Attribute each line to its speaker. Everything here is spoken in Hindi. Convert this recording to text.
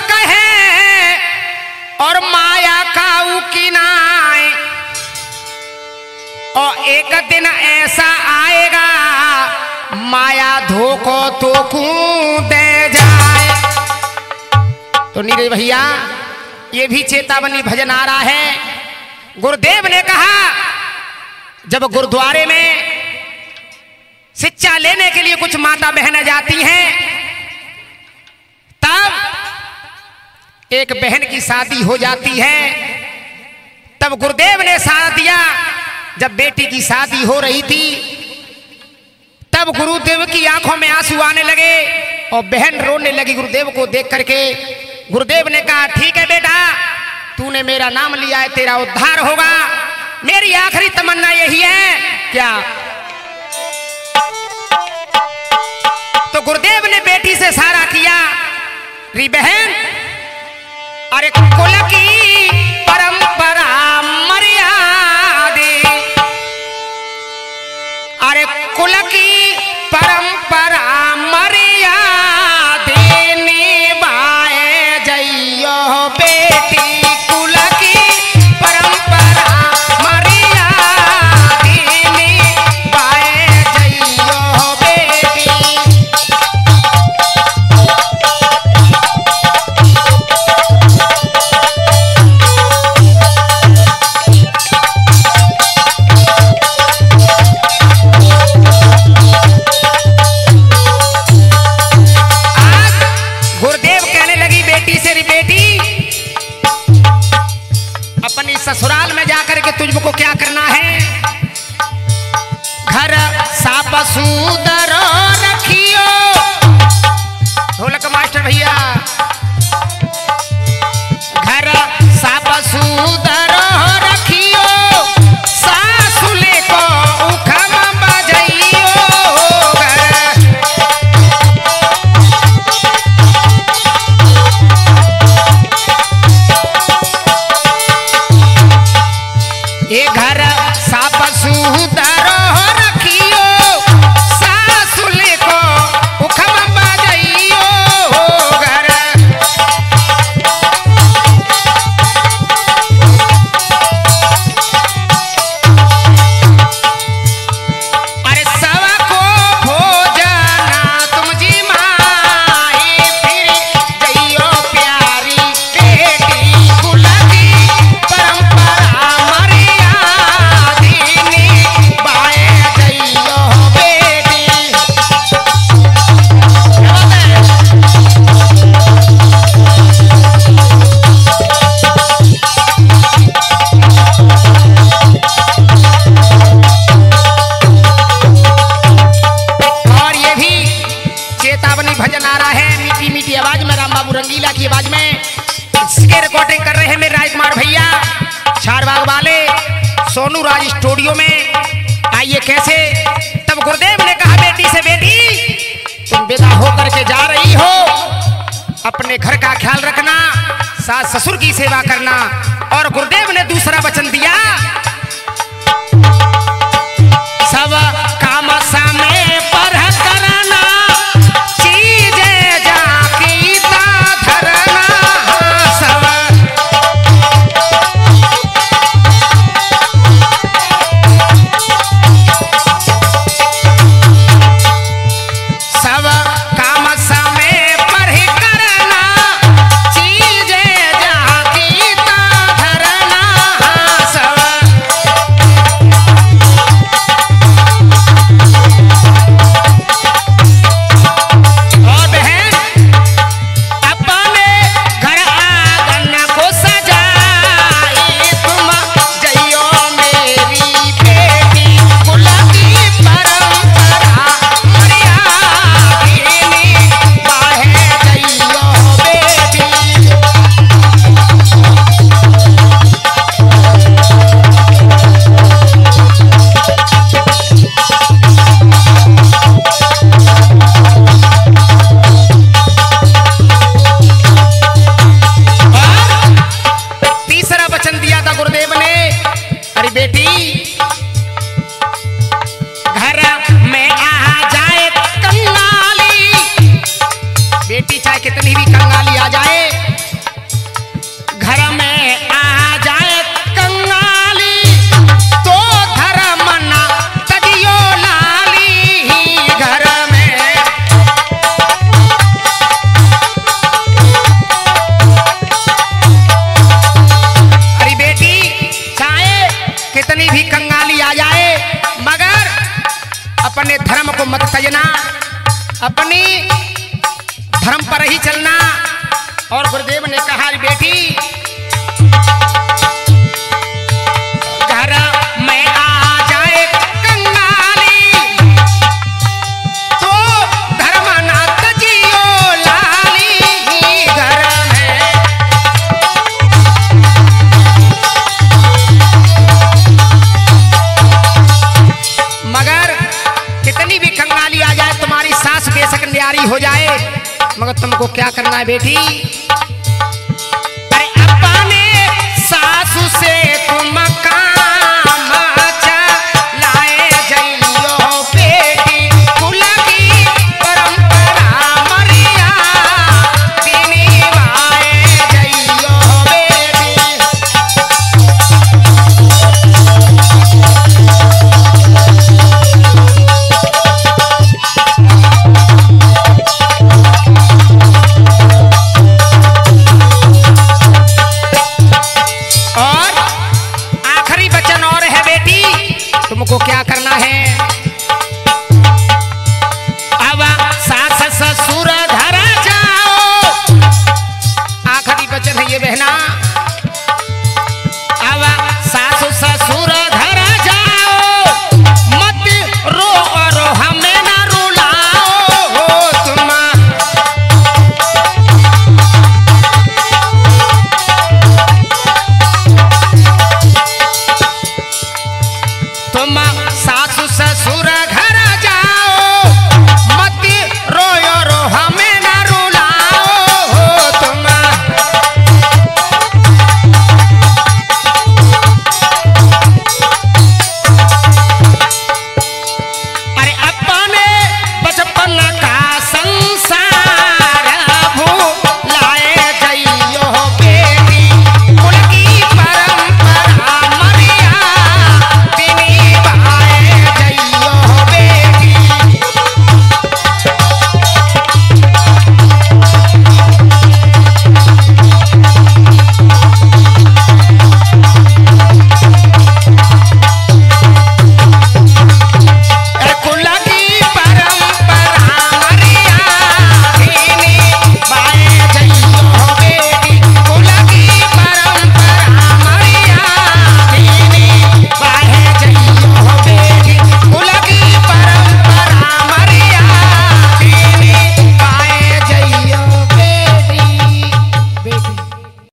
Speaker 1: कहे और माया काऊ किनाए, और एक दिन ऐसा आएगा माया धोखो तो दे जाए। तो नीरज भैया ये भी चेतावनी भजन आ रहा है। गुरुदेव ने कहा जब गुरुद्वारे में शिक्षा लेने के लिए कुछ माता बहनें जाती हैं, तब एक बहन की शादी हो जाती है। तब गुरुदेव ने साथ दिया। जब बेटी की शादी हो रही थी तब गुरुदेव की आंखों में आंसू आने लगे और बहन रोने लगी गुरुदेव को देख करके। गुरुदेव ने कहा ठीक है बेटा, तूने मेरा नाम लिया है, तेरा उद्धार होगा। मेरी आखिरी तमन्ना यही है। क्या? तो गुरुदेव ने बेटी से इशारा किया, री बहन, अरे कुल की परंपरा मर्यादे, अरे कुल की परंपरा मर्यादे निभाए जइयो बेटी, कुल की परंपरा मर्यादे निभाए जइयो बेटी। ससुराल में जाकर के तुझको क्या करना है? घर साफ सुथर रखियो। ढोलक मास्टर भैया, घर साफ सुथर रखियो, सासुले को उखम बजइयो। ये घर साफ सुथर रखियो, सासुले को उखम बजइयो। घर अरे सब को भोजना तुम जी माए, फिर जइयो प्यारी बेटी, कुल की परंपरा भजन आ रहा है मीठी मीठी आवाज में, राम बाबू रंगीला की आवाज में। इसके रिकॉर्डिंग कर रहे हैं मेरे राजकुमार भैया चारबाग वाले सोनू राज स्टूडियो में। आइए कैसे। तब गुरुदेव ने कहा बेटी से, बेटी तुम विदा होकर के जा रही हो, अपने घर का ख्याल रखना, सास ससुर की सेवा करना। और गुरुदेव ने दूसरा वचन दिया, सब काम समय पर करना, अपनी धर्म पर ही चलना। और गुरुदेव ने कहा बेटी घर में आ जाए कंगाली तो धर्म ना तजियो लाली घर में। मगर कितनी भी कंगाली आ जाए, तुम्हारी सास बेशक न्यारी हो जाए, मगर तुमको क्या करना है बेटी? अरे अपने सासू से तुम काम चलाए जइयो बेटी, कुल की परंपरा मरिया निभाए जइयो बेटी। तुमको क्या करना है? अब सास ससुर